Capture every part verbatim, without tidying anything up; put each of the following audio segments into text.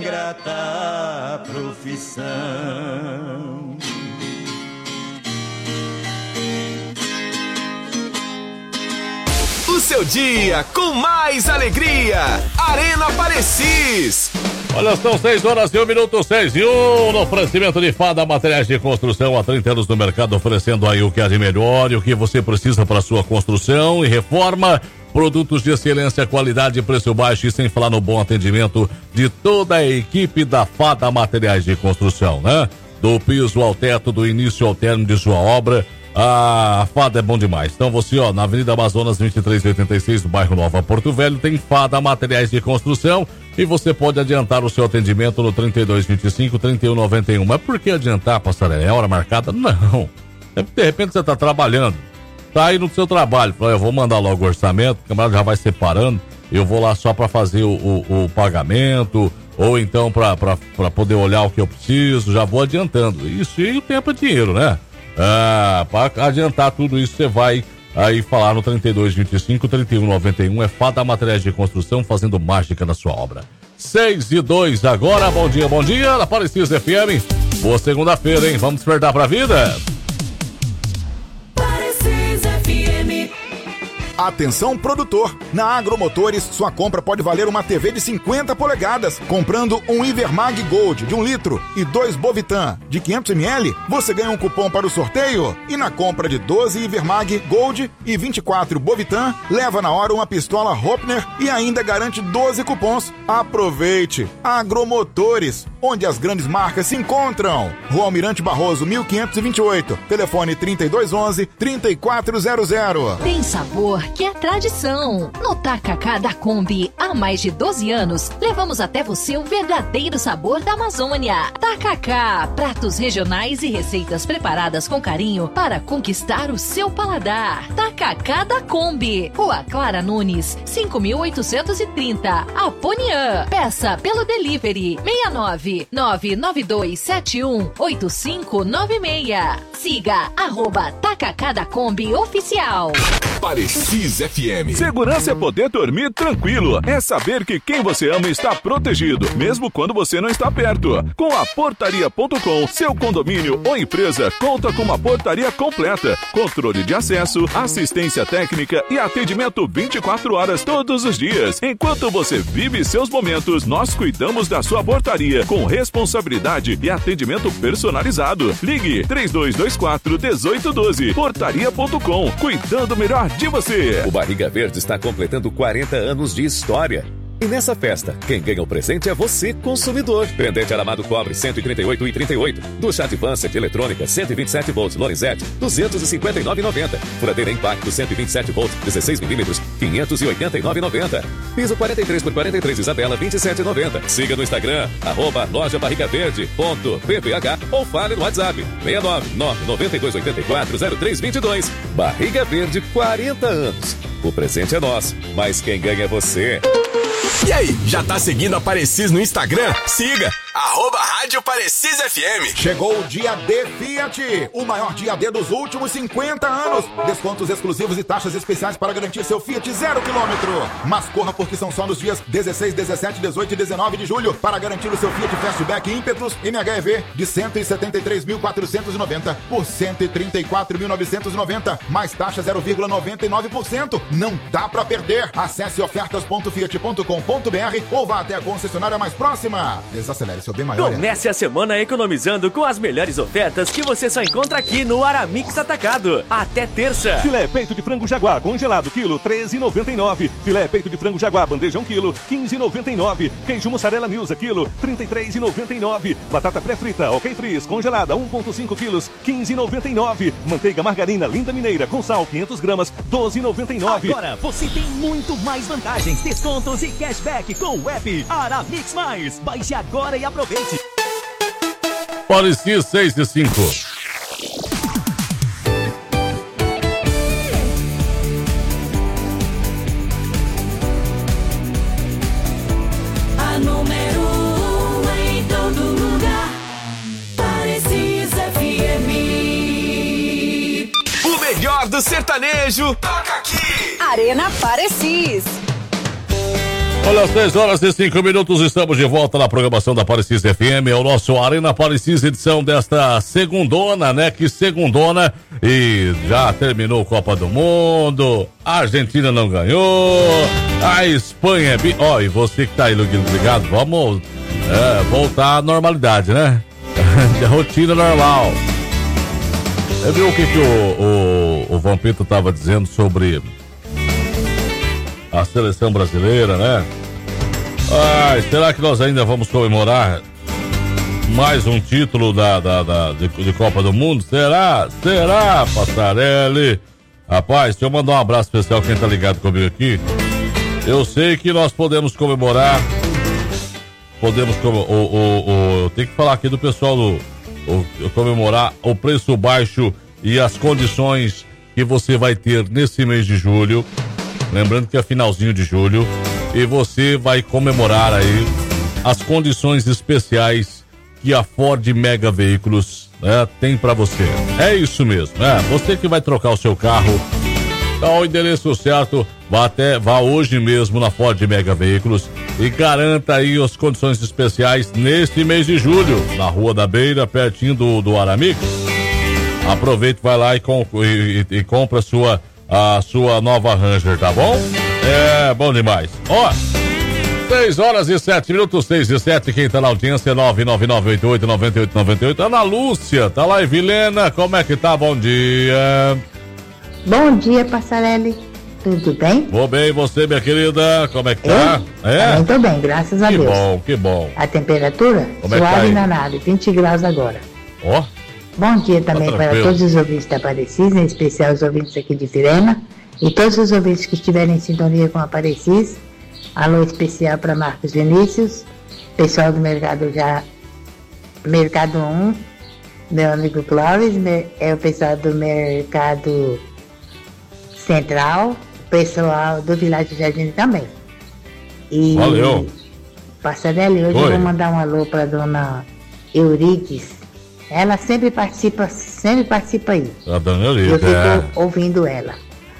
ingrata profissão. O seu dia com mais alegria. Arena Parecis. Olha, são seis horas e um minuto, seis e um, no oferecimento de Fada Materiais de Construção, há trinta anos no mercado, oferecendo aí o que há de melhor e o que você precisa para sua construção e reforma. Produtos de excelência, qualidade, preço baixo e sem falar no bom atendimento de toda a equipe da Fada Materiais de Construção, né? Do piso ao teto, do início ao término de sua obra, a Fada é bom demais. Então você, ó, na Avenida Amazonas vinte e três oitenta e seis, no bairro Nova Porto Velho, tem Fada Materiais de Construção e você pode adiantar o seu atendimento no trinta e dois vinte e cinco, trinta e um noventa e um. Mas por que adiantar, Passarela? É hora marcada? Não. De repente você tá trabalhando, tá aí no seu trabalho, fala, eu vou mandar logo o orçamento, o camarada já vai separando, eu vou lá só para fazer o, o, o pagamento, ou então para poder olhar o que eu preciso, já vou adiantando. Isso, e o tempo é dinheiro, né? Ah, para adiantar tudo isso, você vai aí falar no trinta e dois vinte e cinco, trinta e um noventa e um, é Fada Materiais de Construção, fazendo mágica na sua obra. seis e dois agora, bom dia, bom dia, na Parecis F M, boa segunda-feira, hein? Vamos despertar pra vida? Atenção, produtor! Na Agromotores, sua compra pode valer uma T V de cinquenta polegadas. Comprando um Ivermag Gold de um litro e dois Bovitan de quinhentos mililitros, você ganha um cupom para o sorteio. E na compra de doze Ivermag Gold e vinte e quatro Bovitan, leva na hora uma pistola Hopner e ainda garante doze cupons. Aproveite! Agromotores, onde as grandes marcas se encontram. Rua Almirante Barroso, mil quinhentos e vinte e oito. Telefone trinta e dois onze, trinta e quatro zero zero. Tem sabor que é tradição. No Tacacá da Kombi, há mais de doze anos, levamos até você o verdadeiro sabor da Amazônia. Tacacá, pratos regionais e receitas preparadas com carinho para conquistar o seu paladar. Tacacá da Kombi, Rua Clara Nunes, cinco mil oitocentos e trinta, Aponian. Peça pelo delivery seis nove nove nove dois sete um oito cinco nove seis. Siga arroba Tacacá da Kombi Oficial. Parecis F M. Segurança é poder dormir tranquilo. É saber que quem você ama está protegido, mesmo quando você não está perto. Com a portaria ponto com, seu condomínio ou empresa conta com uma portaria completa, controle de acesso, assistência técnica e atendimento vinte e quatro horas todos os dias. Enquanto você vive seus momentos, nós cuidamos da sua portaria com responsabilidade e atendimento personalizado. Ligue três dois dois quatro, um oito um dois. portaria ponto com, cuidando melhor de você. O Barriga Verde está completando quarenta anos de história. E nessa festa, quem ganha o presente é você, consumidor. Pendente aramado cobre cento e trinta e oito reais e trinta e oito centavos. Ducha Advanced eletrônica cento e vinte e sete volts Lorenzetti duzentos e cinquenta e nove reais e noventa centavos. Furadeira Impacto cento e vinte e sete volts dezesseis milímetros quinhentos e oitenta e nove reais e noventa centavos. Piso quarenta e três por quarenta e três Isabela vinte e sete reais e noventa centavos. Siga no Instagram arroba loja barriga verde ponto p p h ou fale no WhatsApp seis nove nove nove dois oito quatro zero três dois dois. Barriga Verde, quarenta anos. O presente é nosso, mas quem ganha é você. E aí, já tá seguindo a Parecis no Instagram? Siga, arroba Rádio Parecis F M. Chegou o dia D Fiat, o maior dia D dos últimos cinquenta anos. Descontos exclusivos e taxas especiais para garantir seu Fiat zero quilômetro. Mas corra, porque são só nos dias dezesseis, dezessete, dezoito e dezenove de julho para garantir o seu Fiat Fastback Impetrus M H E V de cento e setenta e três mil quatrocentos e noventa por cento e trinta e quatro mil novecentos e noventa, mais taxa zero vírgula noventa e nove por cento. Não dá pra perder. Acesse ofertas ponto fiat ponto com ponto b r ou vá até a concessionária mais próxima. Desacelere seu bem maior. Comece a semana economizando com as melhores ofertas que você só encontra aqui no Aramix Atacado. Até terça. Filé peito de frango Jaguar congelado, quilo treze reais e noventa e nove centavos. Filé peito de frango Jaguar bandeja um quilo, quinze reais e noventa e nove centavos. Queijo mussarela Milza, quilo, trinta e três reais e noventa e nove centavos. Batata pré-frita, ok frizz, congelada, um vírgula cinco quilos, quinze reais e noventa e nove centavos. Manteiga margarina Linda Mineira com sal, quinhentas gramas, doze reais e noventa e nove centavos. Agora você tem muito mais vantagens, descontos e cashback com o app Aramix Mais. Baixe agora e aproveite. Parecis seis e cinco. A número um em todo lugar. Parecis F M. O melhor do sertanejo toca aqui. Arena Parecis. Olha, seis horas e cinco minutos, estamos de volta na programação da Parecis F M, é o nosso Arena Parecis, edição desta segundona, né? Que segundona, e já terminou a Copa do Mundo, a Argentina não ganhou, a Espanha é... Bi... Ó, oh, e você que tá aí ligado, vamos é, voltar à normalidade, né? A rotina normal. Você viu o que, que o, o, o Vampito tava dizendo sobre a seleção brasileira, né? Ai, será que nós ainda vamos comemorar mais um título da, da, da de, de Copa do Mundo? Será? Será, Passarelli? Rapaz, deixa eu mandar um abraço especial quem tá ligado comigo aqui. Eu sei que nós podemos comemorar, podemos o, o, o, tem que falar aqui do pessoal do o, comemorar o preço baixo e as condições que você vai ter nesse mês de julho. Lembrando que é finalzinho de julho e você vai comemorar aí as condições especiais que a Ford Mega Veículos, né, tem para você. É isso mesmo, né? Você que vai trocar o seu carro, tá o endereço certo, vá até, vá hoje mesmo na Ford Mega Veículos e garanta aí as condições especiais neste mês de julho, na Rua da Beira, pertinho do, do Aramix. Aproveita, vai lá e, com, e, e, e compra a sua a sua nova Ranger, tá bom? É bom demais. Ó, seis horas e sete minutos, seis e sete, quem tá na audiência é nove nove nove oito oito nove oito nove oito. Ana Lúcia, tá lá em Vilhena, como é que tá? Bom dia. Bom dia, Passarelli. Tudo bem? Vou bem, e você, minha querida, como é que tá? Eu? É? Também tô bem, graças a que Deus. Que bom, que bom. A temperatura? Como é que tá suave aí? e danada, vinte graus agora. Ó. Bom dia também Tá para todos os ouvintes da Parecis, em especial os ouvintes aqui de Vilhena e todos os ouvintes que estiverem em sintonia com a Parecis. Alô especial para Marcos Vinícius, pessoal do Mercado já Mercado um, meu amigo Clóvis, é o pessoal do Mercado Central, o pessoal do Vilagem Jardim também. E valeu. Passarelli, hoje Oi. eu vou mandar um alô para dona Eurides. Ela sempre participa, sempre participa aí. A dona Eurides, eu fico é. ouvindo ela.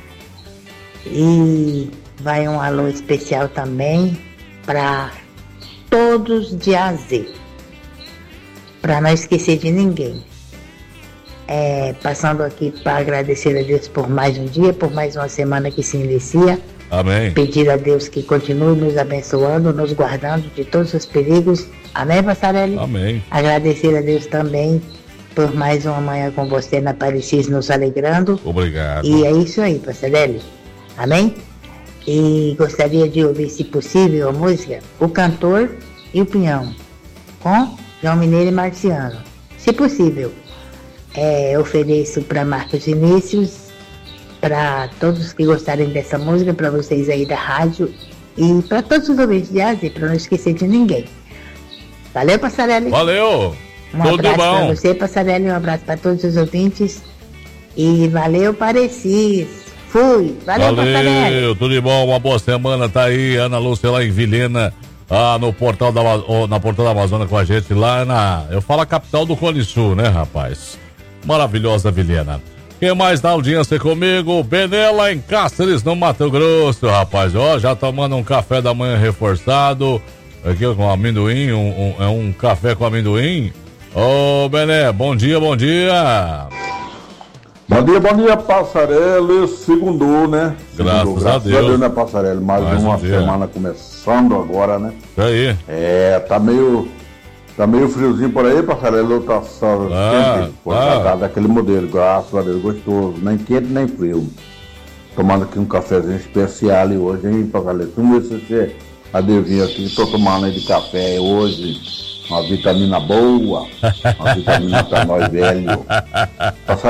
E vai um alô especial também para todos de A a Z. Para não esquecer de ninguém. É, passando aqui para agradecer a Deus por mais um dia, por mais uma semana que se inicia. Amém. Pedir a Deus que continue nos abençoando, nos guardando de todos os perigos. Amém, Passarelli? Amém. Agradecer a Deus também por mais uma manhã com você na Parecis, nos alegrando. Obrigado. E é isso aí, Passarelli. Amém? E gostaria de ouvir, se possível, a música O Cantor e o Pinhão, com João Mineiro e Marciano. Se possível, é, ofereço para Marcos Vinícius, para todos que gostarem dessa música, para vocês aí da rádio e para todos os ouvintes de Ásia, para não esquecer de ninguém. Valeu, Passarelli. Valeu. Um Tudo abraço bom. para você, Passarelli, um abraço para todos os ouvintes e valeu, Parecis. Fui. Valeu, Passarelli. Valeu, tudo de bom, uma boa semana, tá aí, Ana Lúcia lá em Vilhena, ah, no portal da, oh, na Portal da Amazônia com a gente lá na, eu falo a capital do Cone Sul, né, rapaz? Maravilhosa Vilhena. Quem mais na audiência comigo? Benela em Cáceres, no Mato Grosso, rapaz. Ó, já tomando um café da manhã reforçado, aqui com amendoim, um, um, é um café com amendoim. Ô, Bené, bom dia, bom dia. Bom dia, bom dia, Passarelli. Segundou, né? Graças, Segundou. Graças a Deus. a Deus, né, Passarelli? Mais, Mais um uma dia. semana começando agora, né? Isso aí. É, tá meio, tá meio friozinho por aí, Passarelli. Tá só Ah, quente, por ah. causa daquele modelo, graças a Deus, gostoso. Nem quente, nem frio. Tomando aqui um cafezinho especial e hoje, hein, Passarelli? Vamos ver se você adivinha aqui. Tô tomando aí de café hoje. Uma vitamina boa. Uma vitamina pra nós velho. Passarelli.